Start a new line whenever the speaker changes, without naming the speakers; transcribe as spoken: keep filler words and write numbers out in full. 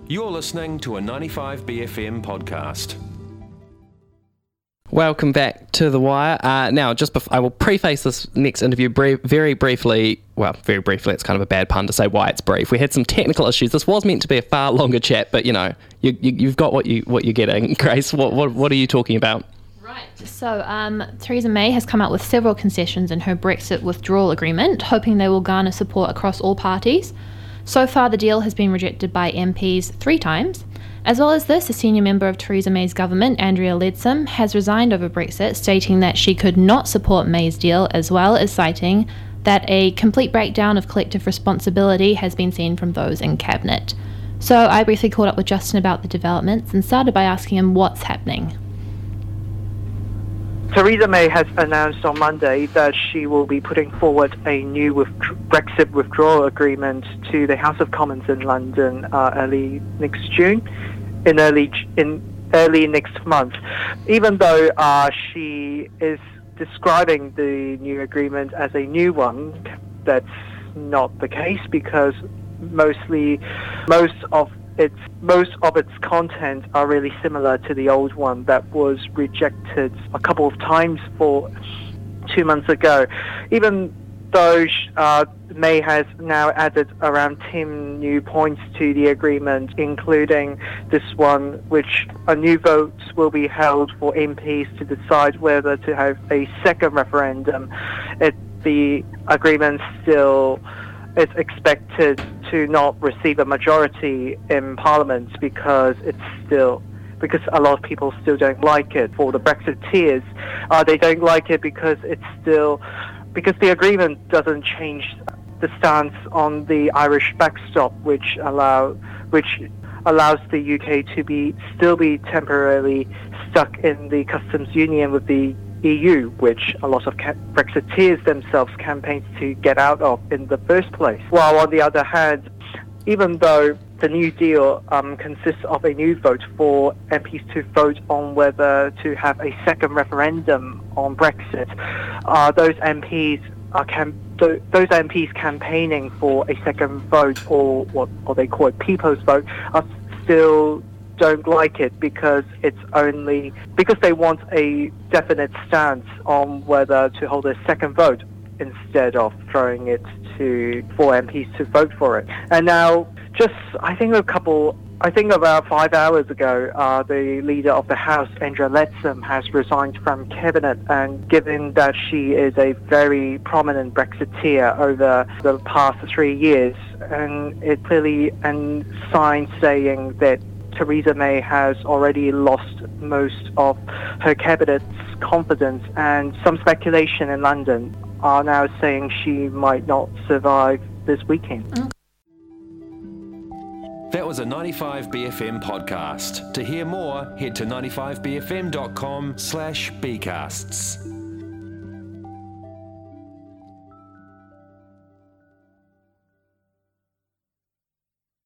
You're listening to a ninety-five B F M podcast.
Welcome back to The Wire. Uh, now, just before, I will preface this next interview brief, very briefly. Well, very briefly, it's kind of a bad pun to say why it's brief. We had some technical issues. This was meant to be a far longer chat, but, you know, you, you, you've got what, you, what you're getting. Grace, what, what, what are you talking about?
Right. So um, Theresa May has come out with several concessions in her Brexit withdrawal agreement, hoping they will garner support across all parties. So far, the deal has been rejected by M Ps three times. As well as this, a senior member of Theresa May's government, Andrea Leadsom, has resigned over Brexit, stating that she could not support May's deal, as well as citing that a complete breakdown of collective responsibility has been seen from those in Cabinet. So I briefly caught up with Justin about the developments and started by asking him what's happening.
Theresa May has announced on Monday that she will be putting forward a new with- Brexit withdrawal agreement to the House of Commons in London uh, early next June, in early in early next month. Even though uh, she is describing the new agreement as a new one, that's not the case because mostly most of its most of its content are really similar to the old one that was rejected a couple of times for two months ago. Even though uh, May has now added around ten new points to the agreement, including this one, which a new vote will be held for M Ps to decide whether to have a second referendum. It, the agreement still is expected to not receive a majority in Parliament because it's still because a lot of people still don't like it. For the Brexiteers, uh, they don't like it because it's still because the agreement doesn't change the stance on the Irish backstop, which allow which allows the U K to be still be temporarily stuck in the customs union with the E U, which a lot of Brexiteers themselves campaigned to get out of in the first place. While on the other hand, even though the New Deal um, consists of a new vote for M Ps to vote on whether to have a second referendum on Brexit, uh, those M Ps are cam- th- those M Ps campaigning for a second vote, or what or they call it people's vote, are still don't like it because it's only because they want a definite stance on whether to hold a second vote instead of throwing it to for M Ps to vote for it. And now, just I think a couple, I think about five hours ago, uh, the leader of the House, Andrea Leadsom, has resigned from cabinet, and given that she is a very prominent Brexiteer over the past three years, and it clearly and signs saying that Theresa May has already lost most of her cabinet's confidence, and some speculation in London are now saying she might not survive this weekend.
That was a ninety-five B F M podcast. To hear more, head to ninety-five b f m dot com slash bcasts.